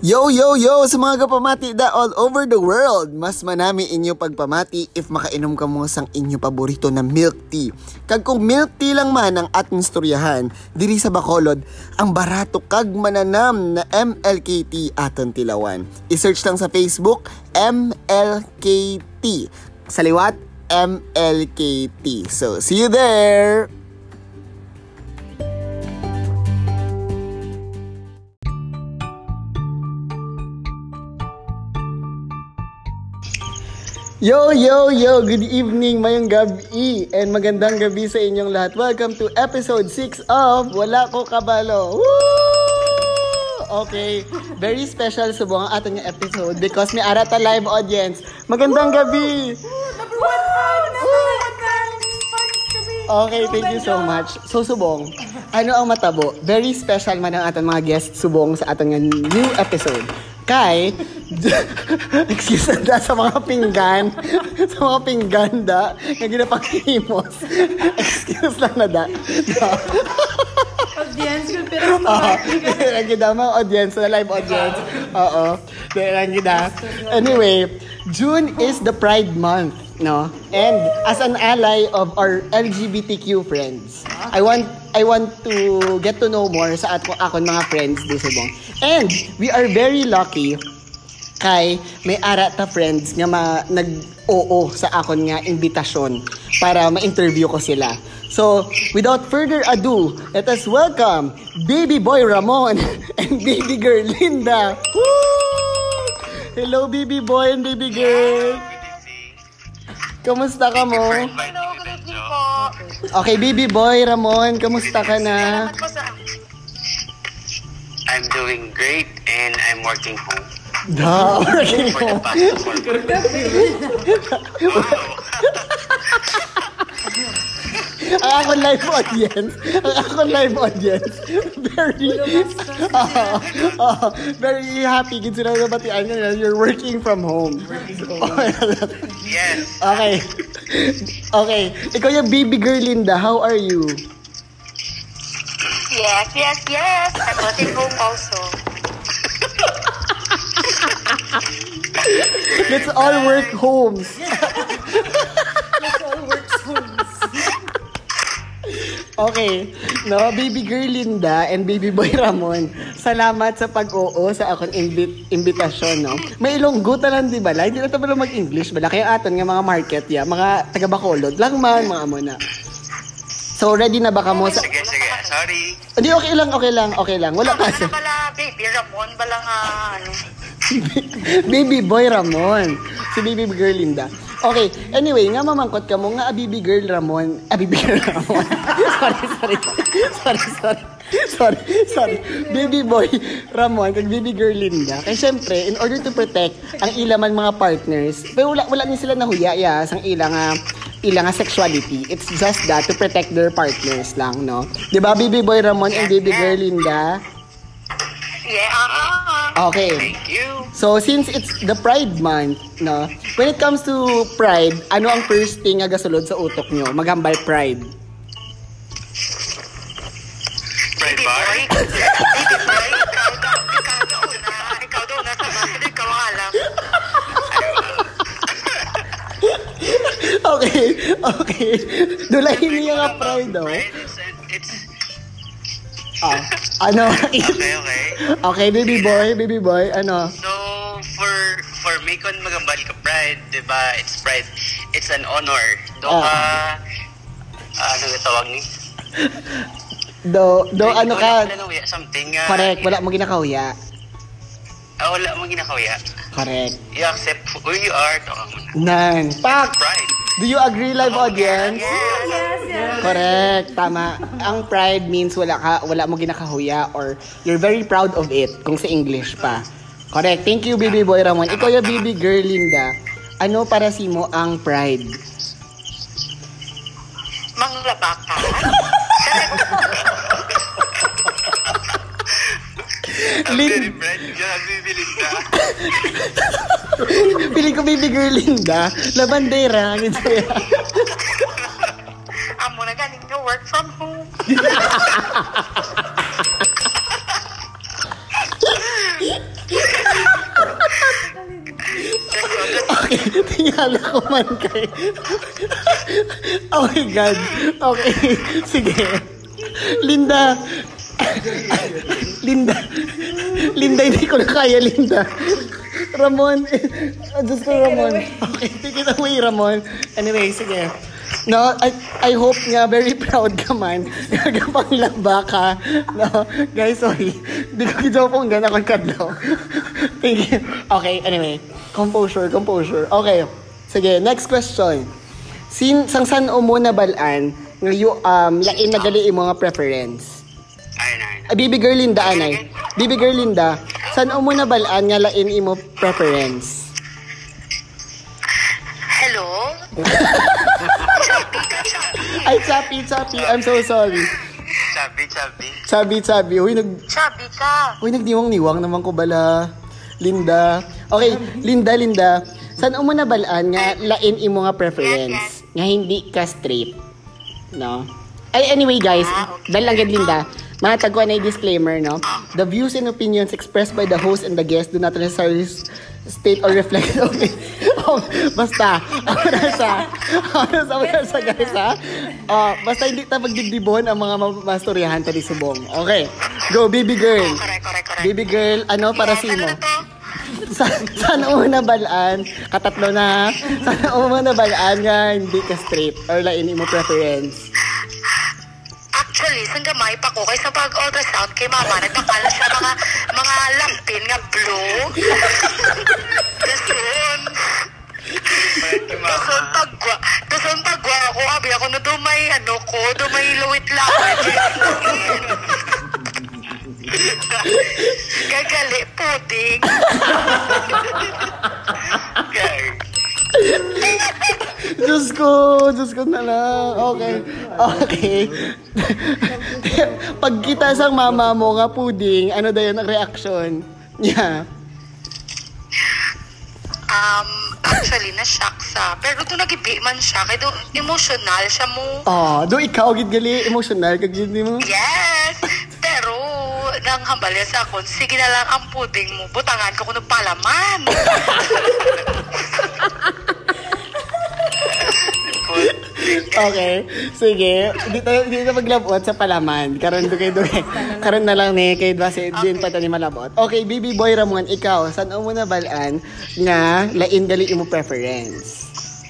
Yo, yo, yo! Sa mga kapamati da all over the world, mas manami inyo pagpamati if makainom ka mo sang inyo paborito na milk tea. Kag kung milk tea lang man ang ating istoryahan, diri sa Bacolod, ang barato kag mananam na MLKT aton tilawan. I-search lang sa Facebook, MLKT. Sa liwat, MLKT. So, see you there! Yo, yo, yo! Good evening, mayong gabi, and magandang gabi sa inyong lahat. Welcome to episode 6 of Wala Ko Kabalo. Woo! Okay, very special subong ang ating episode because may arata live audience. Magandang gabi! Number one fan! Okay, thank you so much. So, subong, ano ang matabo? Very special man ang ating mga guests subong sa ating new episode. Kay, excuse na sa mga pinggan da, na ginapakimos. Excuse lang na da. Audience ko, pero mga audience, na live audience. Oo. Anyway, June is the Pride Month, no? And as an ally of our LGBTQ friends, I want to get to know more sa akon mga friends di subong. And we are very lucky kay may ara ta friends nga nag-oo sa akon nga imbitasyon para ma-interview ko sila. So, without further ado, let us welcome Baby Boy Ramon and Baby Girl Linda. Woo! Hello Baby Boy and Baby Girl. Kamusta ka mo? hello, good evening po. Okay, Baby Boy Ramon, kamusta ka na? Salamat po sa... I'm doing great and I'm working home Working for the home. past 4 months. Ang ako live audience, very happy kasi na nabatian ka na you're working from home. Yes. Okay. Ikaw yung Baby Girl Linda, how are you? Yes. I'm working home also. Let's all work homes. Let's all work homes. Okay, no, Baby Girl Linda and Baby Boy Ramon, salamat sa pag-oo sa akong imbitasyon, no? May Ilonggo tanan, di ba? Hindi na tayo mag-English, bala? Kaya aton nga mga market, mga taga-Bacolod, lang man, mga muna. So, ready na ba ka mo sa... Sige. Sorry. Hindi, okay lang. Wala kasi. Ano bala, Baby Ramon, bala nga, ano? Baby Boy Ramon. Si Baby Girl Linda. Okay, anyway, nga mamangkot ka mo nga Baby Girl Ramon. Baby Girl Ramon. Sorry. Baby Boy Ramon kag Baby Girl Linda. Kaya syempre, in order to protect ang ilaman mga partners, pero wala ni sila nahuya sang ilang sexuality. It's just that to protect their partners lang, no? 'Di ba Baby Boy Ramon and Baby Girl Linda? Yeah. Okay. Thank you. So, since it's the Pride Month, no? When it comes to Pride, ano ang first thing nga gasulod sa utok nyo? Maghambal Pride. Pride bar? Ikaw daw na sa bakit ikaw ang alam. Okay. Dulahin niya nga Pride, oh. It's Ano? okay. Okay, baby boy, ano? So, for me, kung magambal ka Pride, diba, it's Pride. It's an honor. Ano yung tawag ni? Ano ka? Wala something. Correct, wala mo ginakahuya. Wala mo ginakahuya. Correct. You accept who you are. Tawag mo na. Nan. Pak! Pride. Do you agree, live audience? Yes. Correct, tama. Ang pride means wala mo ginakahuya or you're very proud of it, kung sa English pa. Correct. Thank you, Baby Boy Ramon. Ikaw yung Baby Girl Linda. Ano para si mo ang pride? Manglabaka. I'm very proud. Bibilin ka. Pili ko Baby Girl Linda. Labandera. Amo na galing ka work from home. Kala ko man kay... Oh my God. Okay. Sige. Linda. Linda, hindi ko na kaya, Linda. Ramon. Diyos ko, Ramon. Okay, take it away, Ramon. Anyway, sige. No, I hope nga very proud ka man. Gagapang laba ka. No, guys, sorry. Hindi ko kidyo pong gana kong kadlaw. Thank you. Okay, anyway. Composure. Okay. Sige, next question. Sang o mo na balaan lain na gali yung mga preference? Ayun. Baby girl Linda, anay. Baby girl Linda, san o mo na balaan nga lain imo preference? Hello? Ay, Chappy. I'm so sorry. Chappy. Uy, Chubby ka. nagniwang-niwang naman ko bala. Linda. Okay, Linda. San mo na balaan nga lain imo nga preference? Nga hindi ka straight. No? Ay, anyway, guys. Dahil lang gad, Linda. Mga tagwa na yung disclaimer, no? The views and opinions expressed by the host and the guest do not necessarily state or reflect basta guys, ha? Basta hindi ta magdibdibon ang mga mastoryahan tali subong. Okay. Go, baby girl. Correct. Baby girl, ano para sa imo? Sana una balaan, katatlo na, sana una balaan nga hindi ka straight or lain imo preference. Actually, sang gamay pa ko kay sa pag-ultrasound kay mama, nagpakala siya mga lampin nga blue. Dasun pagwa ako, abi ako na dumay luwit-lawit. Gagali, pudding. Diyos ko na lang. Okay. Pag kita sang mama mo nga pudding, ano dayon ang reaction niya? Actually, na-shock sa. Pero doon nagibi man siya. Kaya doon emotional siya mo. Do ikaw gid gali emotional kag gid mo. Yes! Pero, nang hambalya sa akon, sige na lang ang pudding mo. Butangan ko kung palaman. Okay, sige. Hindi na maglabot sa palaman. Karon Karon na lang ni kay base din pa tani malabot. Okay, baby boy Ramon, ikaw, san mo na balaan nga lain gali imo preference?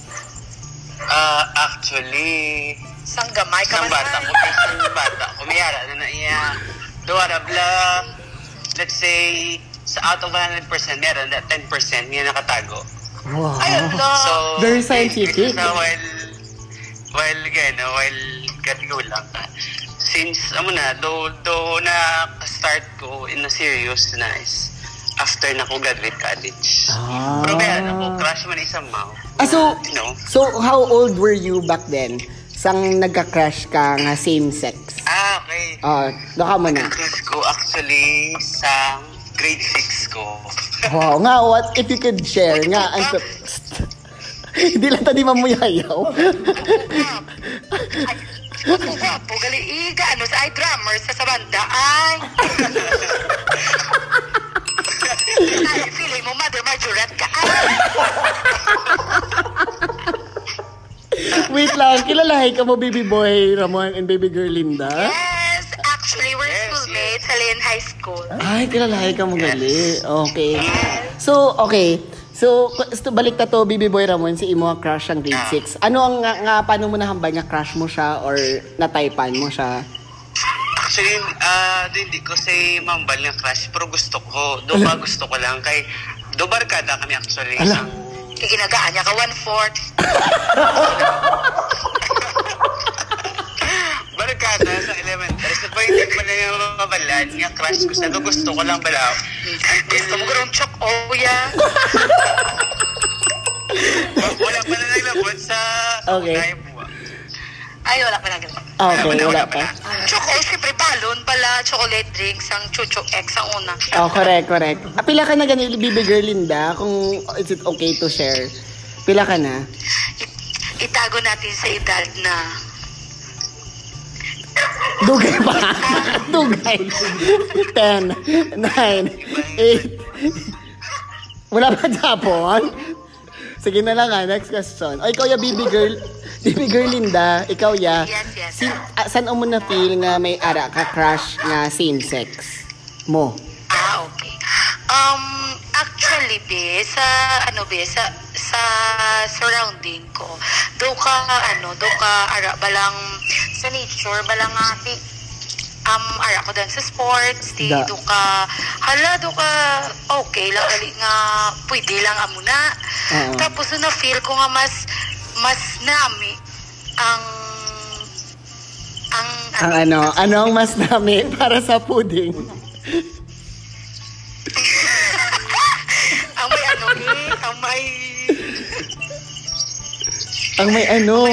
Actually, sang gamay ka Sang bata ko. Mayara na iya. Duwara bla, let's say, sa out of 100%, meron na 10% niya nakatago. Wow. ayun lang. So, Very scientific. While katigulang. Since, though na-start ko in a serious na is after na ko graduate college. Pero kaya ako, crush man isang mao. So how old were you back then? Sang nagka-crush ka nga same sex? Okay. Doka mo na. Crush ko actually sa grade 6 ko. Wow, nga, what if you could share nga? Hindi lang tadi mamuyayaw. Gwapo, gali iga, sa ay drummer sa banda, ay. Ay, feeling mo, Mother Marjorie ka, ay. Wait lang, kilalahay ka mo, baby boy Ramon and baby girl Linda? Yes, actually, we're schoolmates sa Lynn High School. Ay, kilalahay ka mo gali. Okay. So, balik na to, baby boy Ramon, si imo ang crush ang grade 6. Ano ang paano mo nahambay nga crush mo siya or nataypan mo siya? Actually, hindi ko say mambal nga crush, pero gusto ko lang kay do barkada kami actually. Ginagaan niya ka 1/4. Barkada sa elementary. So, pag hindi pa na yung mabalan, nga crush ko sa gusto ko lang balaw. Gusto mo garong chok, ya. Wala pa na naglabot sa Okay. Ay, wala pa naglabot. Okay, wala pa. Chok, siyempre balon pala, chocolate drinks, ang Chucho X ang una. Correct. Pila ka na ganili, baby girl Linda, kung is it okay to share? Pila ka na? Itago natin sa edad na Dugay pa. Dugay. 10, 9, 8. Wala pa Japon? Sige na lang next question. O ikaw ya, baby girl. Baby girl Linda, ikaw ya. Yes. Saan mo na feel nga may ara ka crush nga same sex mo? Okay. Actually, sa surrounding ko, do ka ara balang sa nature, balang ara ko dan sa sports, do ka okay lang gali nga pwede lang amuna. Tapos na feel ko nga mas nami ang anong mas nami para sa pudding? Ang may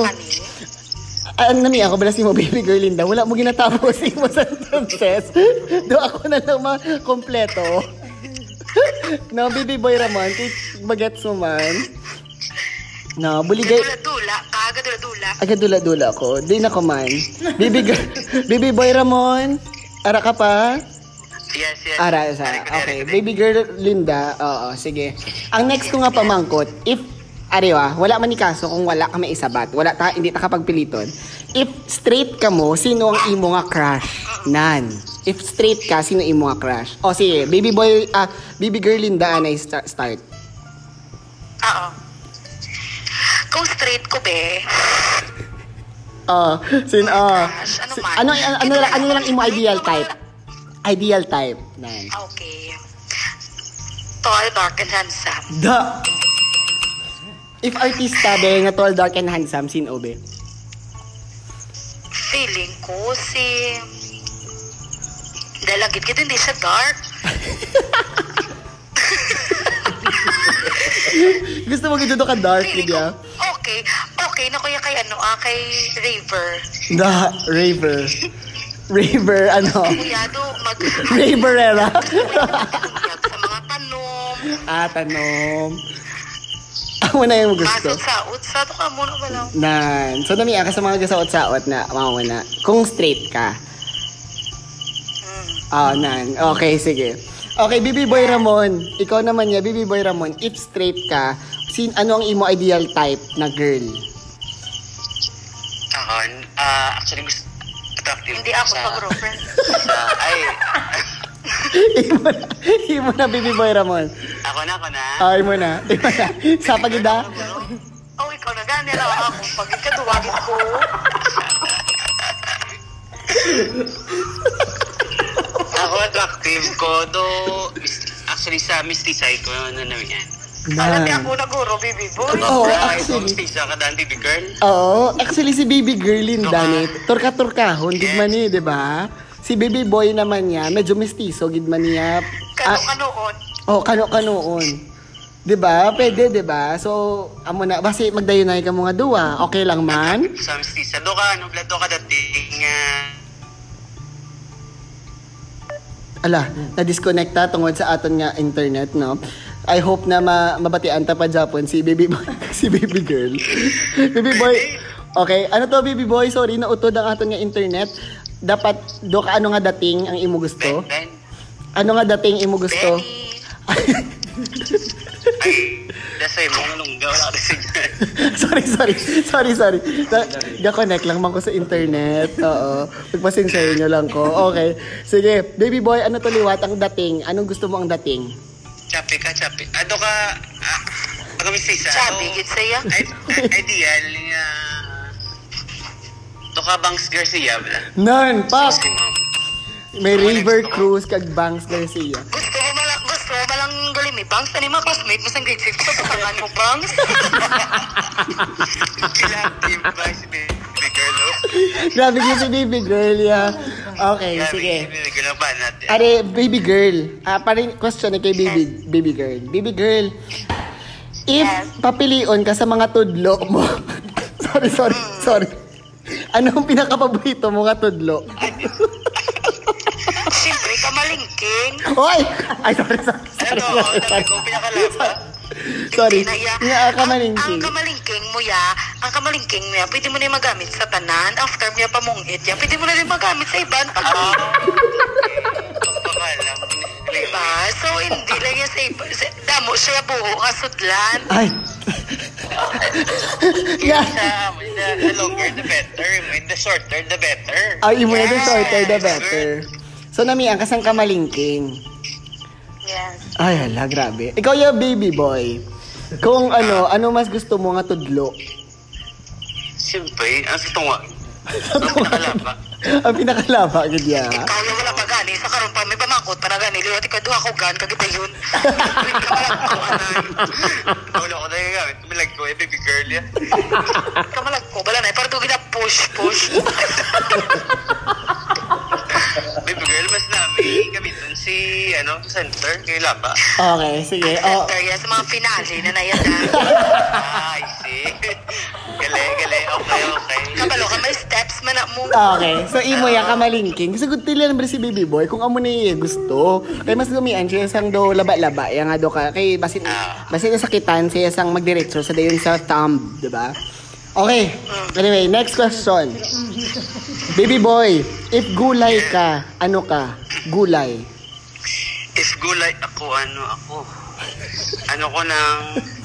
ang nami ako balasin mo, baby girl Linda, wala mo ginatapos mo sentences. Do ako na lang kompleto. No, baby boy Ramon, bagets mo man. No, buligay. Agadula ko. Di na ko man. Baby boy Ramon, ara ka pa? Yes. Ara. Okay, baby girl Linda. Oo, sige. Ang next ko nga pamangkot, if wala man ni kaso kung wala ka may isabat. Hindi ta kapagpiliton. If straight ka mo, sino ang imo nga crush? Nan. If straight ka, sino imo nga crush? O sige, baby girl Linda, anay start. Oo. Kung straight ko be. Ano lang imo ideal type? Ideal type. Nan. Okay. Tall, dark, and handsome. If artista be nga tall, dark, and handsome, sino be? Feeling ko dalagit kita hindi siya dark. Gusto mo gito ka dark, Lydia? Okay na kuya kay kay Raver. Raver, Kuya, Raverera. sa mga tanom. Tanom. Ako na yung gusto. Sa to ka muna ba lang? Nan. So, nami ka sa mga gasaot-saot na mauna. Kung straight ka. Nan. Okay, sige. Okay, Bibi Boy Ramon. Ikaw naman niya, Bibi Boy Ramon. If straight ka, ano ang imo ideal type na girl? Ako, actually gusto attractive. Hindi ako pag-girlfriend. Imo na, Bibi Boy Ramon. Ako na. Imo na. Sa pagida? Ikaw na. Gani lang ako. Pag ikaduwagin ko. Ako attractive ko. Actually sa mistisay ko, naman yan. Alam niya ako naguro, Bibi Boy. Actually. Mistisa ka daan, Baby Girl. Actually si Baby Girl Linda ni. Turka-turkahon, gid man ni, di ba? Si Baby Boy naman niya, medyo mestizo, gid man niya. Kano-kanoon. Kano-kanoon. 'Di ba? Pwede, 'di ba? So, amo na basi magdayunay ka mga duwa. Okay lang man? Sa mestiza do ka, blado ka dating na-disconnecta tungod sa aton nga internet, no? I hope na mabatian ta pa Japon si Baby Boy, si Baby Girl. Baby Boy. Okay, ano to Baby Boy? Sorry, nautod ang aton nga internet. Dapat do ka ano nga dating ang imo gusto? Ben. Ano nga dating imo gusto? Dasay mo nung wala kasi. Sorry. Ga-connect lang man ko sa internet. Oo. Pagpasensyahin nyo lang ko. Okay. Sige, Baby Boy, ano to liwat ang dating? Anong gusto mo ang dating? Chapi. Ado ka pagkamistisa. Chapi, git saya. Ideal nga do ka Bangs Garcia bala. Nan, pa. May So, River next, Cruz kag Bangs Garcia. Gusto mo malang galing may bangs. Ano yung mga classmate mo sa grade 6 sa pasangan mo bangs? Sila team ba si Baby Girl? Grabe ko si Baby Girl, yeah. Okay, sige. Baby Girl ba natin? Are, Baby Girl. Paring question kay Baby Girl. Baby Girl, if papilion ka sa mga tudlo mo, sorry. Anong pinakapaborito mo nga tudlo? Siyempre, kamalingking. Hoy! Ay, sorry. Ano to? Kung pinakalaba? Sorry. Ang Kamalingking. kamalingking mo pwede mo na yung magamit sa tanan. After mo yung pamungit yan, pwede mo na rin magamit sa iban. Diba? So, hindi lang yan sa iba. Damo siya buho nga sudlan. Ay. Yeah. The longer, the better. The shorter, the better. Ay, mo na the shorter, the better. So, nami, ang kasang kamalingking. Yes. Ay, hala, grabe. Ikaw yung baby boy. Kung ano mas gusto mo nga tudlo? Siyempre, ang situnga. Ang pinakalaba. Ang pinakalaba, ganyan. Kaya wala pa gani. Sa karon pa, may pamangkot pa na gani. Liwati ka doon ako gan, kagita yun. Wala ko na yung gamit. Milag ko, baby girl yan. Kamalag ko, bala na. Parang doon push. Baby girl, mas namin gamitin si, center, kay Laba. Okay, sige. Oh. Center yan sa mga finale na nayan na. I see. Gali. Okay. Kabalo ka, may steps man na mo. Okay, so imo ya kamalingking. Sagot nila naman si baby boy kung amo ni gusto. Kay mas gumian siya sang do laba-laba. Ya nga do ka kay basin sakitan siya sang magdiretso sa dayon sa thumb, di ba? Okay. Anyway, next question. Baby boy, if gulay ka, ano ka? Gulay. If gulay ako, ano ko ng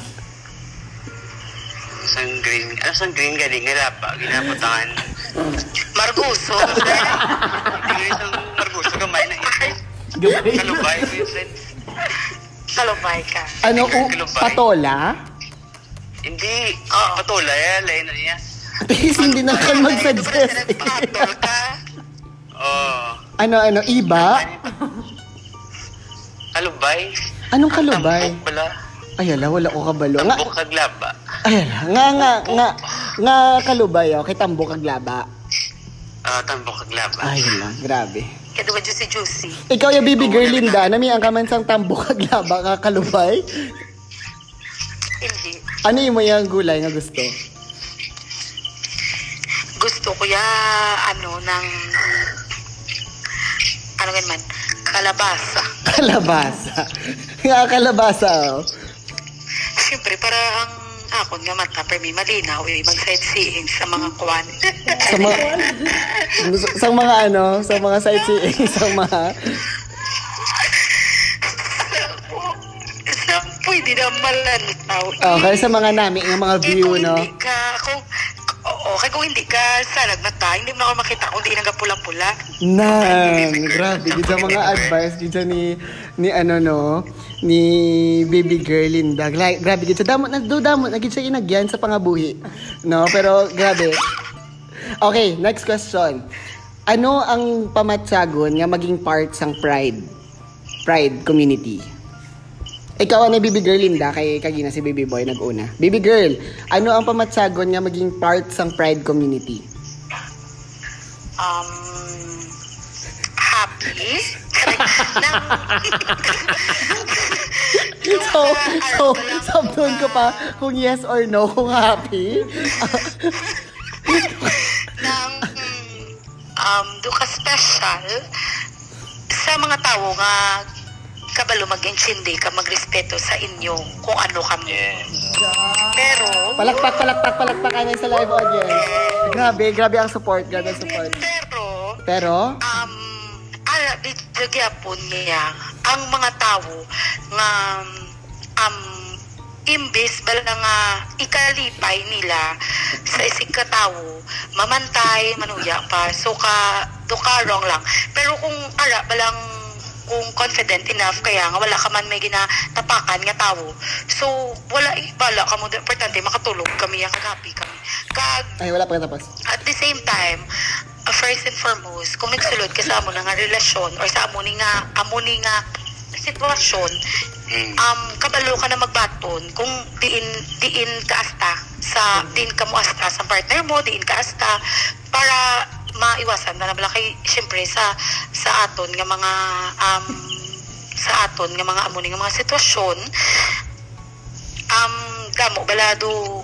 sang green galing nga Laba, ginaputangan. Marguso. Hindi ko isang marguso, gamay na ito. Kalubay ko yung friend. Kalubay ka. Ano, patola? Hindi, patula yan, lain na niya. At least hindi na kayo mag-suggest. Patol ka. Ano, iba? Kalubay. Anong kalubay? Tambok pala. Ay, ala, wala ko kabalo. Tambok kaglaba. Ay, ala, nga kalubay, kay tambok kaglaba. Tambok kaglaba. Ay, ala, grabe. Kaya doon juicy. Ikaw yung baby girl Linda, nami ang kamansang tambok kaglaba ka kalubay? Hindi. Ano yung yung gulay nga gusto? Gusto ko ng ganman, kalabasa. Kalabasa. Nga kalabasa, Siyempre, para ang akon nga mata, per me, malinaw, mag-sightseeing sa mga kwan. sa mga sightseeing, sa mga... Pwede na malanitaw. Okay, sa mga nami, ng mga view, no? Kung hindi ka salag mata, hindi mo na ako makita kung hindi nagapula-pula. Grabe, gita mga advice gita ni baby girl Linda. Grabe gita damot na gita siya inagyan sa pangabuhi. No, pero grabe. Okay, next question. Ano ang pamatsagon nga maging part sang Pride community? Ikaw ni baby girl Linda, kay kagina si baby boy nag-una. Baby girl, ano ang pamatsagon nga maging part sang Pride community? Happy. Sabdon ko pa kung yes or no, kung happy. Duka special sa mga tao nga kabalo mag-intindi ka, magrespeto sa inyo kung ano kami. Pero palakpak kayo sa live audience. Grabe ang support, Pero bigyapon niya ang mga tao nga imbes bala nga ikalipay nila sa isig katawo, mamantay, manuya pa. So wrong lang. Pero kung kung confident enough, kaya nga wala ka man may ginatapakan nga tao. So, wala ibala ka mo. Importante, makatulog kami, kagapi kami. Ay, wala pa tapos. At the same time, first and foremost, kung nagsulod ka sa amo nga relasyon or sa amo ni nga sitwasyon, kabalo ka na magbaton kung diin ka asta sa partner mo, diin ka asta para maiwasan na nabala kay syempre sa aton nga mga amuni nga mga sitwasyon gamo bala do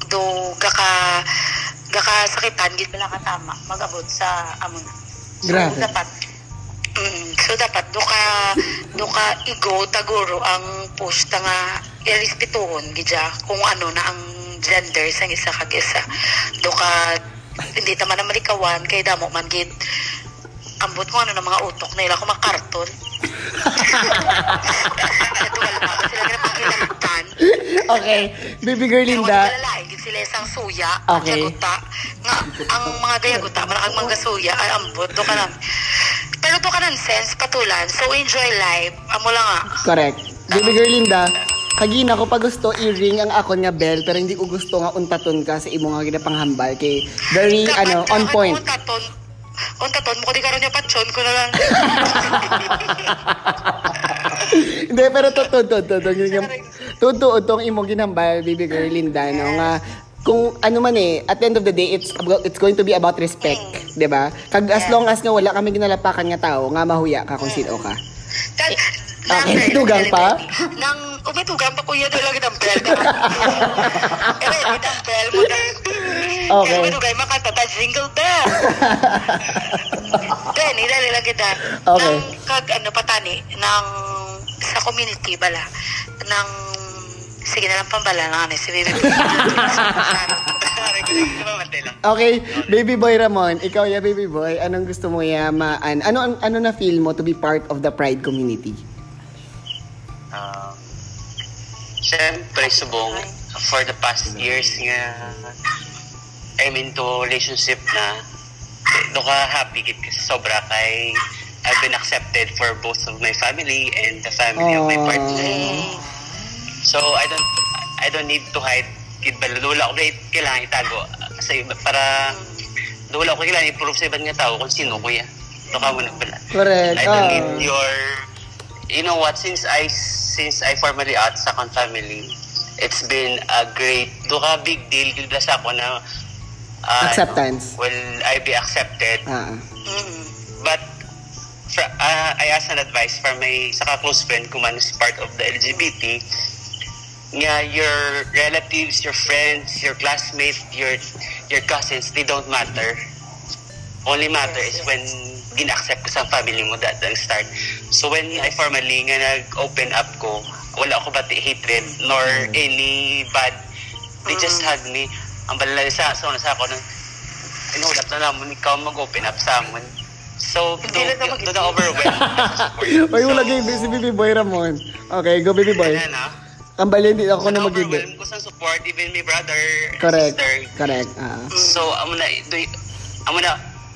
gaka sakitan gid bala ka tama magabot sa amon. Grabe. So dapat do ka igo taguro ang post nga irespetuhon gidya kung ano na ang gender sang isa kag isa. Do ka hindi naman na malikawan kay damo man gid ambot ko ng mga utok nila kung makarton. Okay, baby girl Pero Linda. wala lalaki, gid sila isang suya, Okay. gayaguta. Nga, ang mga gayaguta, marakang mga suya, ay ambot, do ka nan. Pero do ka nan sense, patulan. So, enjoy life. Amo lang nga. Correct. Baby girl Linda, kagina ko pa gusto i-ring ang akon nga bell pero hindi ko gusto nga untaton ka sa imo nga ginapanghambal kay very on point. Untaton mo ko di karon niya patson ko na lang. Hindi pero totoo tong imo ginambal baby girl Linda no nga kung ano man at the end of the day it's going to be about respect, 'di ba? Kag as long as nga wala kami ginalapakan nga tao nga mahuya ka kung sino ka. Okay, tugang pa? Umitugang pa kuya doon lang ng bell. Ang bell mo na. Okay. Umitugang makatata jingle bell. Then, ilalala kita. Okay. Patani, sa community bala, sige na lang pambala na si Baby Boy. Okay, Baby Boy Ramon, ikaw ya Baby Boy, anong gusto mo ano na feel mo to be part of the Pride community? Siyempre, subong, for the past years nga, I'm into relationship na, do ka happy kasi sobra kay I've been accepted for both of my family and the family of my partner. So, I don't need to hide. Dula ko kailangan itago. Kasi para, dula ko kailangan i-prove sa ibang nga tao kung sino kuya. Do ka mo na pala. Correct. I don't need you know what, since I formally out sa akong family, it's been a great, big deal gila sa ako na acceptance. Will I be accepted? But I ask an advice from my close friend kung man is part of the LGBT, nga your relatives, your friends, your classmates, your cousins, they don't matter. Only matter is when gina-accept ko sa family mo, that ang start. So when I formally nga nag-open up ko, wala ako ba hatred nor any bad. They just hug me. Ang balala sa ako nang inulat na naman ikaw mag-open up sa amon. So, do na overwhelm. Oy, wala kayo si Baby Boy Ramon. Okay, go Baby Boy. Ang bali, hindi ako na mag-give. Overwhelm ko sa support, even my brother, correct, sister. Correct. So, amo na,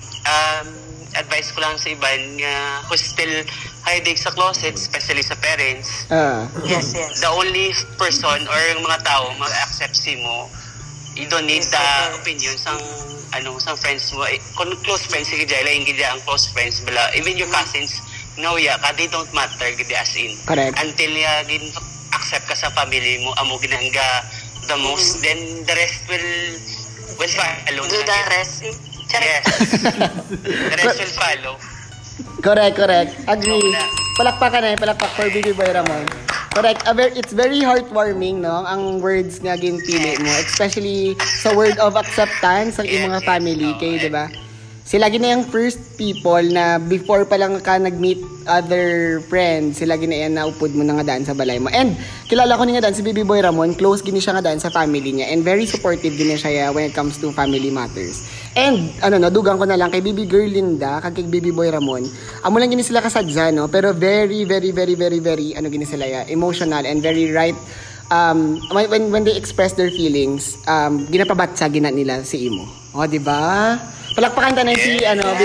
advice ko lang sa iba nga who still hiding sa closet, especially sa parents. Yes. The only person or yung mga tao mag-accept si mo, you don't need the opinion sang friends mo. Kung close friends sige jay lain gid ang close friends bala, even your cousins no they don't matter gid as in. Correct. Until gin accept ka sa family mo amo ginahangga the most, then the rest will follow. Do the rest. Yes. The rest will follow. Correct. Agree. Palakpakan for Baby Boy Ramon. Correct. It's very heartwarming, no? Ang words nga ginpili mo. Especially sa word of acceptance ng iyong mga family. Kay, di ba? Sila gina yung first people na before pa lang ka nag-meet other friends, sila gina yan naupod mo na nga daan sa balay mo. And kilala ko nga daan si Baby Boy Ramon, close gini siya nga daan sa family niya. And very supportive gini siya when it comes to family matters. And dugang ko na lang kay Baby Girl Linda, kay Baby Boy Ramon, amo lang gini sila kasadya, no? Pero very, very, very, very, very, gini sila emotional and very right. When they express their feelings, ginapabatsa gina nila si imo. O, di ba? Palakpakan tayo si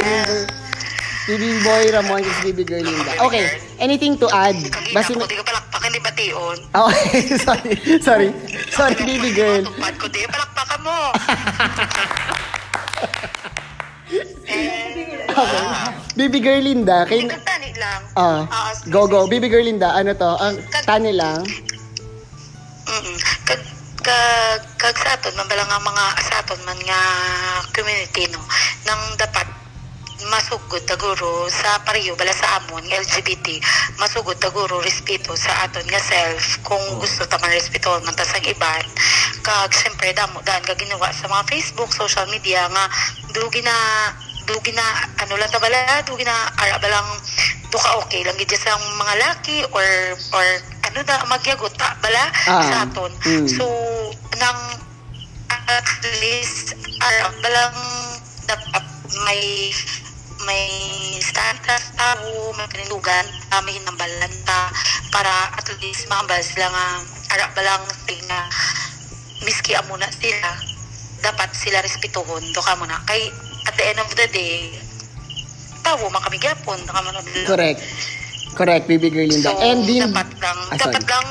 Baby Boy Ramon at Baby Girl Linda. Okay, anything to add? Basi ko di ka palakpakan ni Bation. Okay, sorry. Sorry, Baby Girl. Tupad ko di palakpakan mo. Okay. Baby Girl Linda, kay tani lang. Go. Baby Girl Linda, ang tani lang. Kag sa aton man bala nga mga asaton man nga community no nang dapat masugod taguro sa pareho bala sa amon nga LGBT masugod taguro respeto sa aton nga self kung gusto ta man respeto man ta sang iban kag syempre damo daan ka ginawa sa mga Facebook social media nga dugi na lang ta bala dugi na ara balang duka okay lang gid sa mga laki or magyagot ta bala sa aton. So nang at least balang dapat may status tao, may panilugan, may hinambalan ta para at least maambal sila nga ara balang na miski amo na sila dapat sila respetuhon do ka mo na kay at the end of the day tawo man kami gyapon do ka mo na. Correct, baby girl Linda. So, And din dapat lang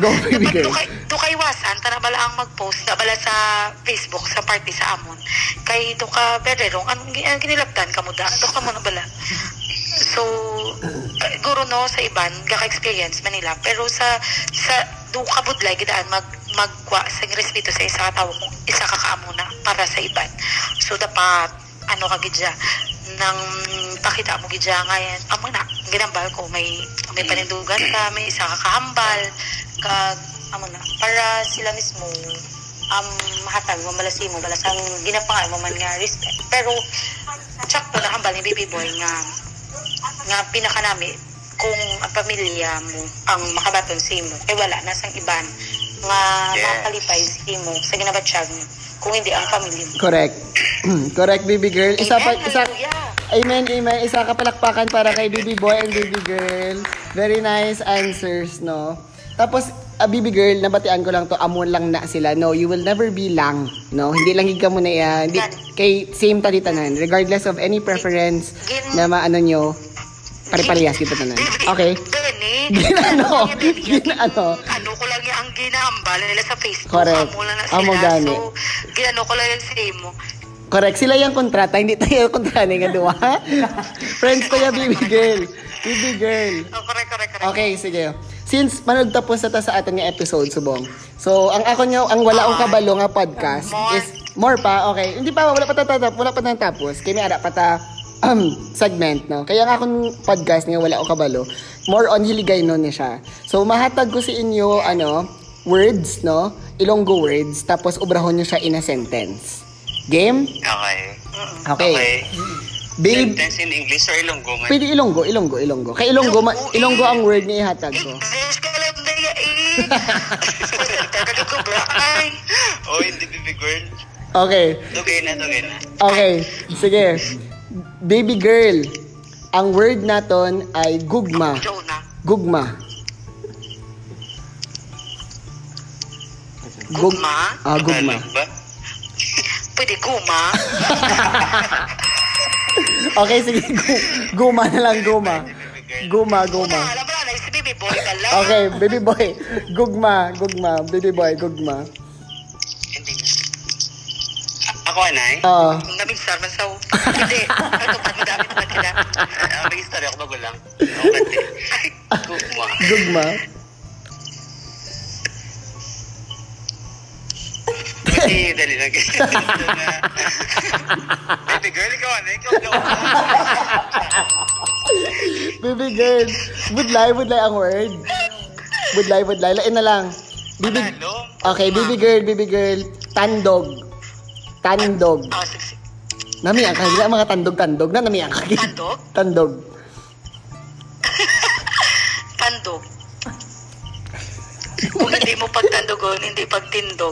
do ka iwasan tara bala ang mag-post na bala sa Facebook sa party sa amon kay do ka bererong anong ginilabtan ka mo da do ka mo na bala. So guro no sa iban gaka-experience Manila pero sa do ka budlay gidaan magwa sa respeto sa isa ka tawo kung isa ka kaamo na para sa iban. So dapat ano ka gidya nang pakita mo gidya ngayon amo na ginambal ko may panindugan ka may isa ka kahambal kag amo na para sila mismo mahatag mo malasimo balasang ginapangal mo man nga respect pero sakto na hambal ni baby boy nga pinakanami kung ang pamilya mo ang makabaton sa imo wala nasang iban nga makalipay sa imo sa ginabatsyag mo kung hindi ang pamilya mo. Correct baby girl. Amen. Isa ka palakpakan para kay baby boy and baby girl. Very nice answers, no? Tapos baby girl, nabatian ko lang to, amon lang na sila. No, you will never be lang, no? Hindi lang ka mo na yan. Kay same talitanan regardless of any preference na maano nyo. Pare-parehas kita tanan. Okay. Ginano ano ko lang yung ginahambal nila sa Facebook. Correct. Amo lang na sila. So, ginano ko lang yung same mo. Correct. Sila yung kontrata. Hindi tayo kontrata nga duwa. Friends tayo, baby girl. Baby girl. Oh, correct. Okay, sige. Since manood tapos na ta sa ating episode, subong. So, ang ako nyo, ang wala akong kabalo nga podcast is more pa. Okay. Hindi pa, wala pa tatapos. Kaya may ara pa ta segment, no? Kaya nga akong podcast nga wala akong kabalo. More on hiligay no ni siya. So, mahatag ko sa inyo, words, no? Ilonggo words. Tapos, ubrahon nyo siya in a sentence. Game? Okay. Babe, sentence in English or Ilonggo man? Pwede Ilonggo. Kay Ilonggo ang word ni ihatag ko. English ka lang daya Oh, hindi baby girl. Okay. Tugay na. Okay, sige. Baby girl, ang word naton ay gugma. Gugma. Gugma. Pwede guma. Okay, sige. Guma na lang, guma. Guma. Alam mo na, si baby boy ka lang. Okay, baby boy. Gugma. Baby boy, gugma. Hindi. Ako, anay? Oo. Naming star man sa hindi. Ito pa, madamit man sila. May story ako bago lang. Gugma. Pwede, dali lang. Baby girl, ikaw, anay? Ikaw. Baby girl. Budlay ang word. Budlay. Lain na lang. Okay, baby girl. Tandog. Nami ang kagila mga tandog na nami ang kagila. Tandog. Kung hindi mo pagtandogon, hindi pagtindog.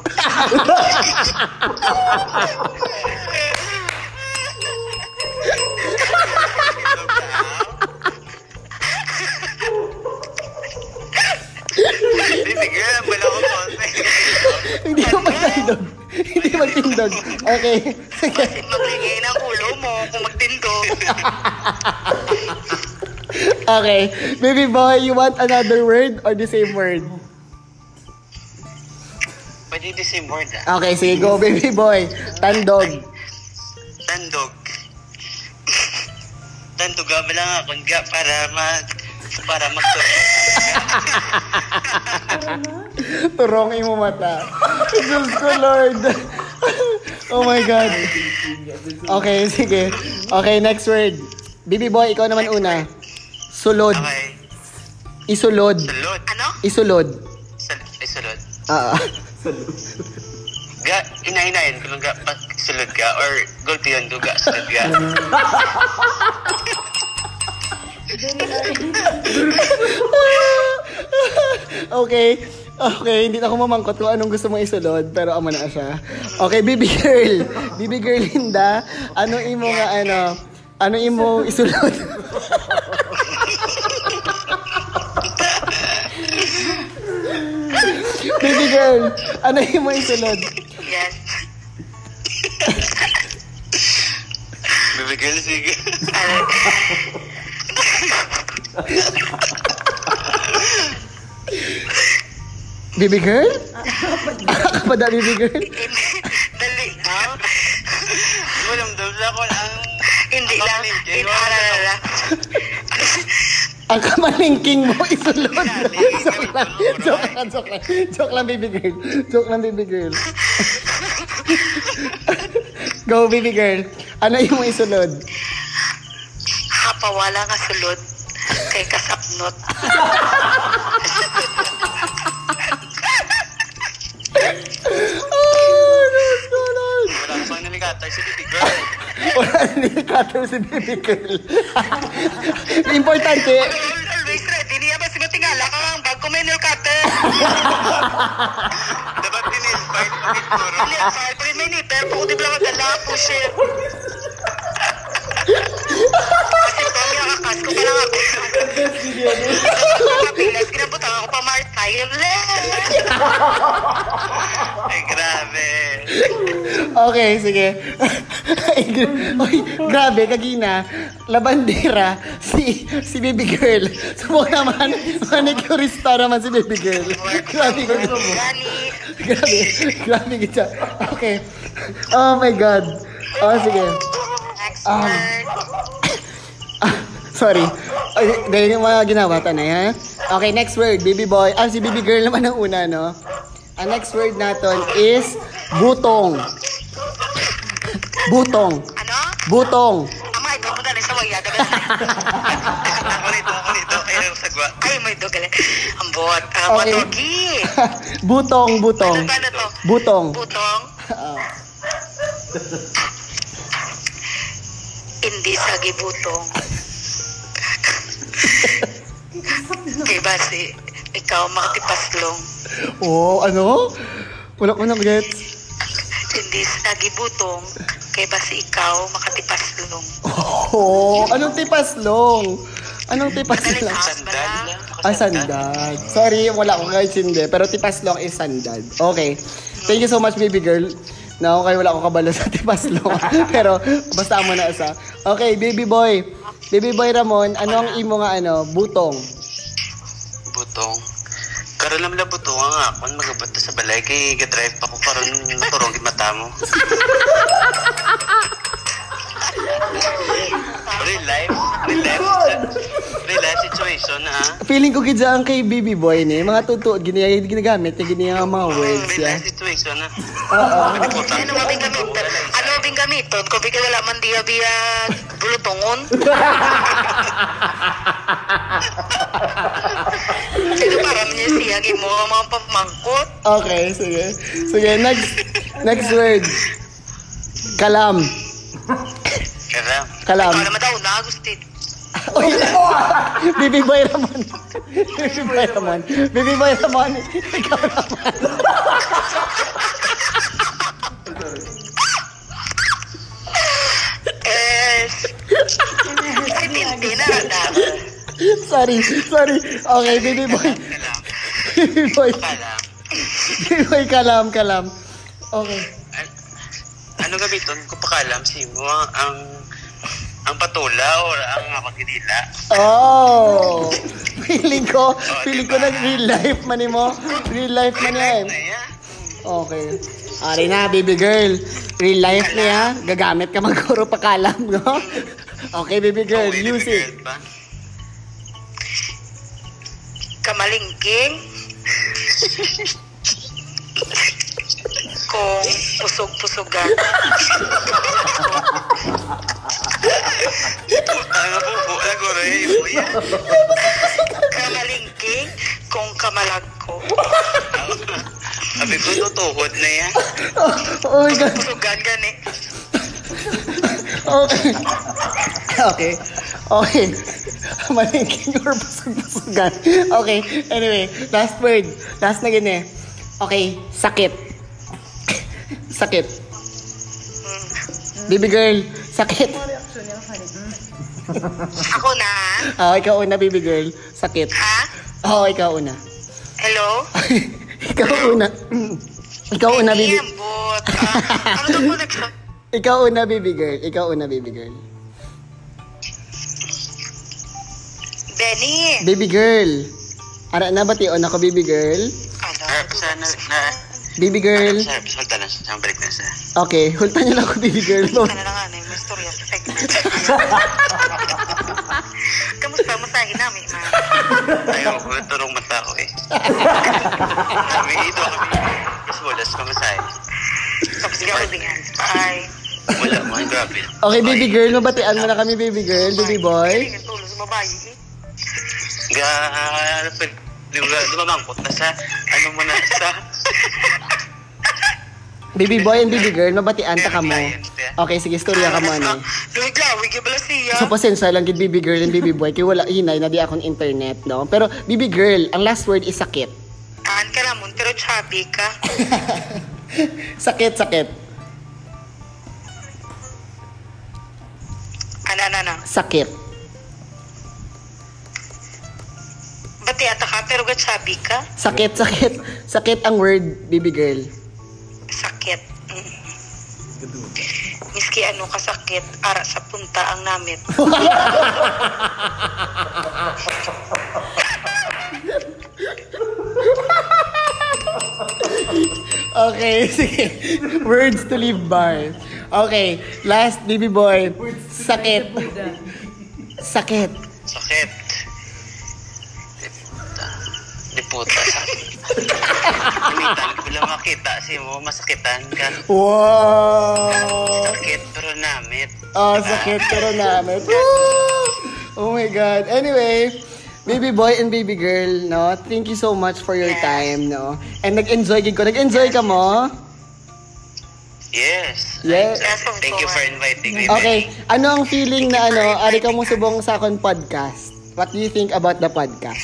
Baby girl, wala ko po. Hindi mo magtindog. Hindi magtindog. Okay. Kasi maglingay ng ulo mo kung magtindog. Okay. Baby boy, you want another word or the same word? Pwede the same word, Okay, sige, go baby boy. Tandog. Tandog ba lang ako nga para magturong. Turongin mo mata. Diyos ko, Lord. Oh my God. Okay, sige. Okay, next word. Baby boy, ikaw naman una. Sulod. Okay. Isulod. Sulod. Ano? Isulod. Isulod. Inahin ko lang pag sulod ka or gulpi yun duga sulod ka. Okay, hindi na ako mamangkot kung anong gusto mong isulod, pero amo na siya. Okay, baby girl Linda, ano imo isulod? girl, ano yung mo isulod? Yes. Baby girl, sige. Baby girl? Kapada, baby girl? Dali lang. Walang dabla ko lang. Hindi lang. Inarala. Ang kamalingking mo isulod. Joke lang, baby girl. Joke lang, baby girl. Go, baby girl. Ano yung mo isulod? Hapawala nga sulod kay kasapnot. Wala pang naligatay si baby girl. Wala nilikater si baby girl. Importante. Always ready. Niya ba si Matingala ka ang bag ko may nail cutter? Dapat din-invite mo siguro. Nail cutter may nipper. Puti lang ang dala po shit. Kasi ito ang nakakas ko pa lang ako. Kapilas, ginabutang ako pa Martile. Ay, grabe. Okay, sige. Oy, grabe, kagina. Labandera, si baby girl. Subok naman, manicurista naman si baby girl. Grabe, grabe kita. Okay. Oh my God. Oh, sige. Next word. Sorry. Ay, dahil yung mga ginawa tanay, ha? Okay, next word, baby boy. Si baby girl naman ang una, no? Ang next word natin is butong. Butong. Ano? Butong. Ama, ikaw mo dali sa waya. Ako nito. Ay, ang sagwa. Ay, may dogal. Ang buhat. Okay. Matugi. Butong. Ano to? Butong. Butong. Hindi sa gibutong. Kay basi, ikaw makatipaslong. Oh, ano? Wala ko na gets. Hindi sa gibutong, kay basi ikaw makatipaslong. Oh, anong tipaslong? Anong tipaslong? Sandal. Sandal. Sorry, wala ko guys hindi. Pero tipaslong is sandal. Okay. Thank you so much, baby girl. No, kaya wala ko kabalo sa tipaslong. Pero basta mo na isa. Okay, baby boy. Baby boy Ramon, anong imo nga butong? Butong. Karon lang butong nga ako magabot sa balay kay ga-drive pa ko karon turong gid mata mo. Real life situation ha. Feeling ko gid ang kay baby boy ni mga tutuod ginagamit niya mga words Real ya. life situation ha. Oo. Ano ba bing gamiton? Ano bing gamiton? Kung bigla wala man diya bulutongon. Sige, parang niya siya mo mga pamangkot. Okay, sige. Sige, next word. Kalam. Kalam. Ikaw naman daw na, Agustin. Uy, Baby Boy Ramon. Baby Boy Ramon. Baby Boy Ramon. Ikaw naman. Hindi na rada. Sorry. Okay, Baby Boy. Baby Boy. Baby Boy, kalam. Okay. Ano gamiton ko pakalam si mo ang patula o ang makinila. Oh. Feeling ko diba? real life man mo. Real life man niya. Okay. Ari na, baby girl. Real life niya. Gagamit ka magkuro pakalam, no? Okay, baby girl. Use it. Kamalingking. Kung pusog-pusogan. Kamalingking kung kamalagko. Sabi ko, tutuhod na yan. Oh my God. Pusogan gani. Okay. Malingking or pusog-pusogan. Okay. Anyway, last word. Last na gini. Okay, sakit. Baby girl, sakit. Ako na. Ikaw una, baby girl. Sakit. Ha? Ikaw una. Hello? Ikaw una. Ikaw una, baby. Ambot. Ano ba po nagsabi? Ikaw una, baby girl. Ikaw una, baby girl. Benny. Baby girl. Ara na bation ako, baby girl. Baby girl. Sultan na siya. Balik na siya. Okay, hulta niyo lang ako, baby girl. Ano na nga na, may storya sa segment. Kamusta? Masahin namin, ma. Ayaw ko, turong mata ko eh. Kami ito kami. Mas walas pa masay. Tapos ikaw din yan. Bye. Wala mo, grabe. Okay, baby girl, mabatian mo na kami, baby girl, baby boy. Hindi tulog sa babae eh. Lumamangkot na sa, ano mo na sa... Baby boy and baby girl, mabatian ta ka mo. Okay, sige, storya ka mo, ano. Luwig-lawig, bala siya. So, pasensya lang, gid baby girl and baby boy, kaya wala, hinay, na di akong internet, no? Pero, baby girl, ang last word is sakit. Taan ka naman, pero chubby ka. Sakit. Ano. Sakit. Bati ata ka, pero ga chubby ka. Sakit. Sakit ang word, baby girl. Sakit. Miski ano kasakit, ara sa punta ang namit. Okay, sige. Words to live by. Okay, last, baby boy. Sakit. Sakit. Di puta. Imitan ko lang makita si mo, masakitan ka. Wow! Sakit pero namit. Oh, sakit pero namin. Oh my God. Anyway, baby boy and baby girl, no? Thank you so much for your time, no? And nag-enjoy ko. Nag-enjoy ka mo? Yes. Yes. Thank you for inviting me. Okay. Ano ang feeling na ari ka mo subong sa akong podcast? What do you think about the podcast?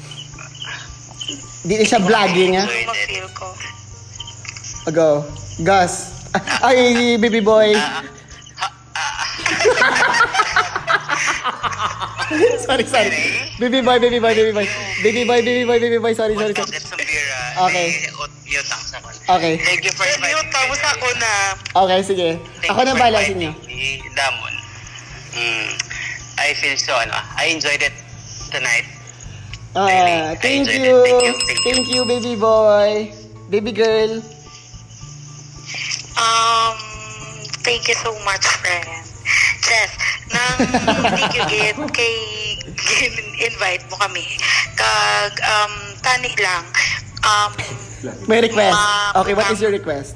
Di siya vlogging, ha? Ano ma-feel ko? Go. Gus. Ay, baby boy. sorry. Baby boy. Sorry. Get some beer. Okay. Yutang sa kon. Okay. Thank you for inviting me. Tapos ako na. Okay, sige. Thank Ako you na for bala sa inyo. inviting me, Damon. I feel so, I enjoyed it tonight. Really, Thank I enjoyed you. it. Thank you. Thank you, baby boy. Baby girl. Thank you so much, friend. Jess, nang thank you kay invite mo kami. Kag tani lang. May request. Okay, what is your request?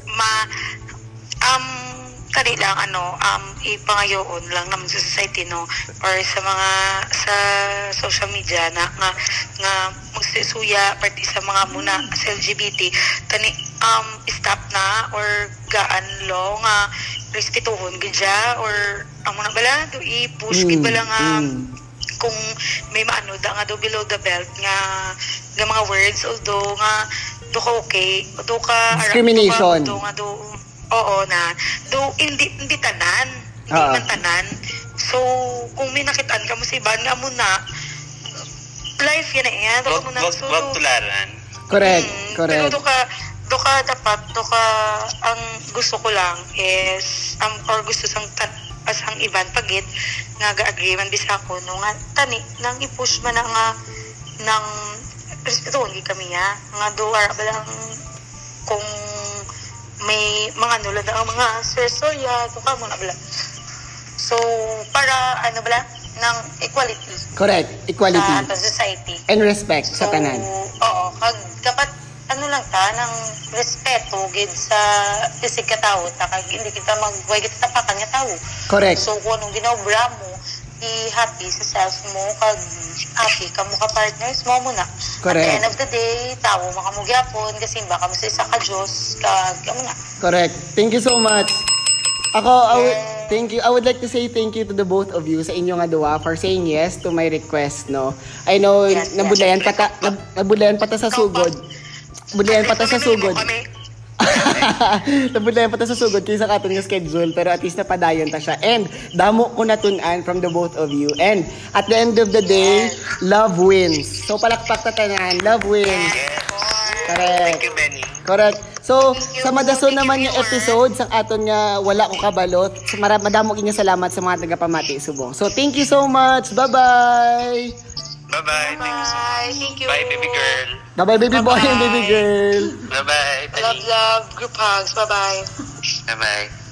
Tani lang ipangayoon lang naman sa society, no, or sa mga sa social media na nga magsisuya party sa mga muna sa LGBT tani stop na or gaan lo nga respetuhon gidya or amo na bala do i-push gid bala nga kung may maano da nga do below the belt nga mga words although nga do ka okay do ka discrimination do nga do oo na do hindi tanan hindi man tanan so kung may nakitaan ka mo sa iban nga mo na life yan yan do mo na so wag tularan correct pero do ka dapat ang gusto ko lang is or gusto sang as ang iban pagit nga ga-agree man bisa ko no nga tani nang i-push man nga nang respetuhon gi kami nga do ara balang kung may mga nulad ang mga sersoya to ka mo na bala so para bala ng equality correct equality sa society and respect so, sa tanan kag dapat lang ta ng respeto gid sa isig ka tao ta kag hindi kita magway kita tapakan nga tao correct so kung anong ginobra mo i-happy sa self mo kag happy ka mo ka partners mo muna correct at the end of the day tao makamugyapon kasi baka mo sa isa ka Diyos kag muna correct thank you so much ako thank you I would like to say thank you to the both of you sa inyo nga duwa for saying yes to my request no I know nabudlayan pata sa sugod budlayan pata sa sugod Nabudlayan pa ta sa sugod kaysa katon nga schedule pero at least napadayon ta siya and damo ko natunan from the both of you and at the end of the day love wins so palakpak ta tanan love wins Correct. Thank you, Benny. Correct. So, Thank you. sa madason Thank you, naman yung viewer. episode, sang aton nga wala ko kabalo, madamo kinyo salamat sa mga tagapamati subong. So, thank you so much. Bye-bye. Bye-bye. Thank you so Bye. much. Thank you. Bye, baby girl. Bye-bye, baby boy and Bye-bye. baby girl. Bye-bye, Love, Benny. love. Group hugs. Bye-bye. Bye-bye.